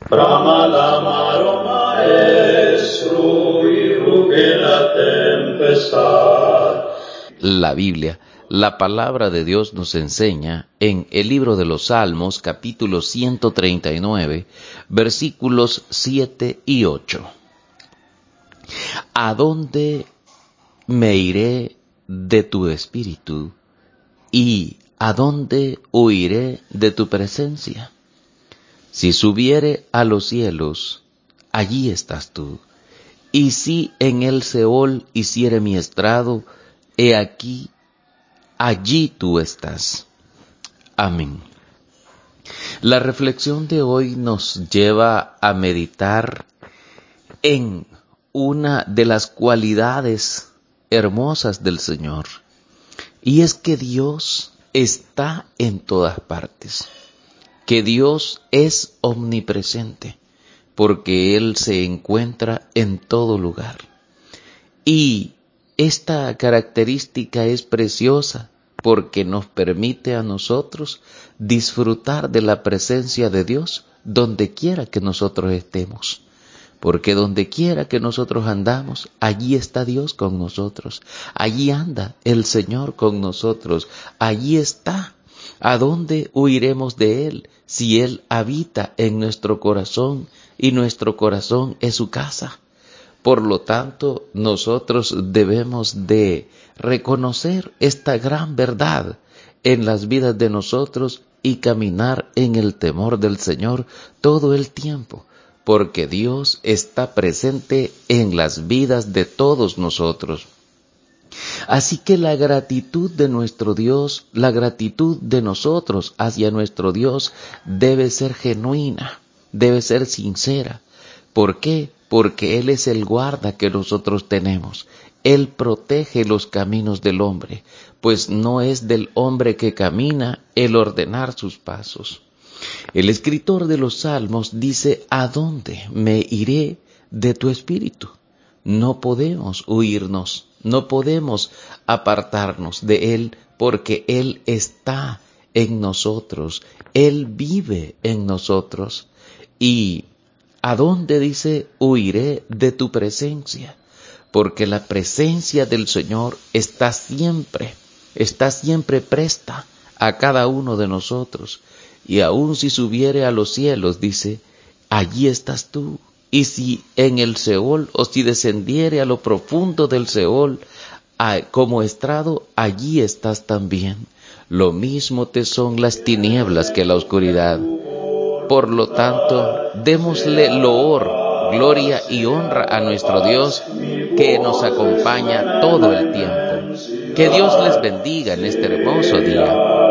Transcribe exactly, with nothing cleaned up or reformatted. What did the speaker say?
Brama l'amaro maestro y ruge la tempestad. La Biblia, la palabra de Dios nos enseña en el libro de los Salmos, capítulo ciento treinta y nueve, versículos siete y ocho. ¿A dónde me iré de tu espíritu? ¿Y a dónde huiré de tu presencia? Si subiere a los cielos, allí estás tú. Y si en el Seol hiciere mi estrado, he aquí, allí tú estás. Amén. La reflexión de hoy nos lleva a meditar en una de las cualidades hermosas del Señor, y es que Dios está en todas partes, que Dios es omnipresente, porque Él se encuentra en todo lugar. Y esta característica es preciosa porque nos permite a nosotros disfrutar de la presencia de Dios donde quiera que nosotros estemos. Porque donde quiera que nosotros andamos, allí está Dios con nosotros. Allí anda el Señor con nosotros. Allí está. ¿A dónde huiremos de Él si Él habita en nuestro corazón y nuestro corazón es su casa? Por lo tanto, nosotros debemos de reconocer esta gran verdad en las vidas de nosotros y caminar en el temor del Señor todo el tiempo, porque Dios está presente en las vidas de todos nosotros. Así que la gratitud de nuestro Dios, la gratitud de nosotros hacia nuestro Dios debe ser genuina, debe ser sincera. ¿Por qué? Porque Él es el guarda que nosotros tenemos. Él protege los caminos del hombre, pues no es del hombre que camina el ordenar sus pasos. El escritor de los Salmos dice, ¿a dónde me iré de tu espíritu? No podemos huirnos, no podemos apartarnos de Él, porque Él está en nosotros, Él vive en nosotros. Y ¿a dónde dice huiré de tu presencia? Porque la presencia del Señor está siempre, está siempre presta a cada uno de nosotros. Y aun si subiere a los cielos, dice, allí estás tú. Y si en el Seol, o si descendiere a lo profundo del Seol, como estrado, allí estás también. Lo mismo te son las tinieblas que la oscuridad. Por lo tanto, démosle loor, gloria y honra a nuestro Dios, que nos acompaña todo el tiempo. Que Dios les bendiga en este hermoso día.